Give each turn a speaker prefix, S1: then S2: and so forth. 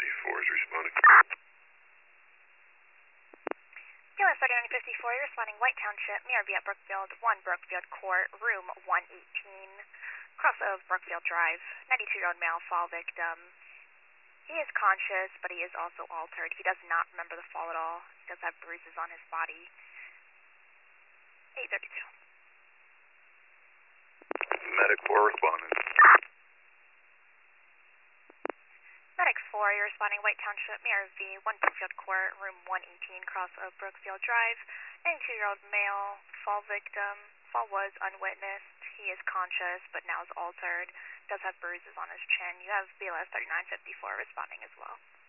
S1: is responding.
S2: BLS 3954, you're responding White Township, Mirror at Brookfield, 1 Brookfield Court, room 118, cross of Brookfield Drive, 92-year-old male fall victim. He is conscious, but he is also altered. He does not remember the fall at all. He does have bruises on his body. 832.
S1: Medic 4 responding.
S2: Medic 4, you're responding White Township, Mirror V, 1 Brookfield Court, room 118, cross of Brookfield Drive, 92-year-old male, fall victim. Fall was unwitnessed. He is conscious, but now is altered. Does have bruises on his chin. You have BLS 3954 responding as well.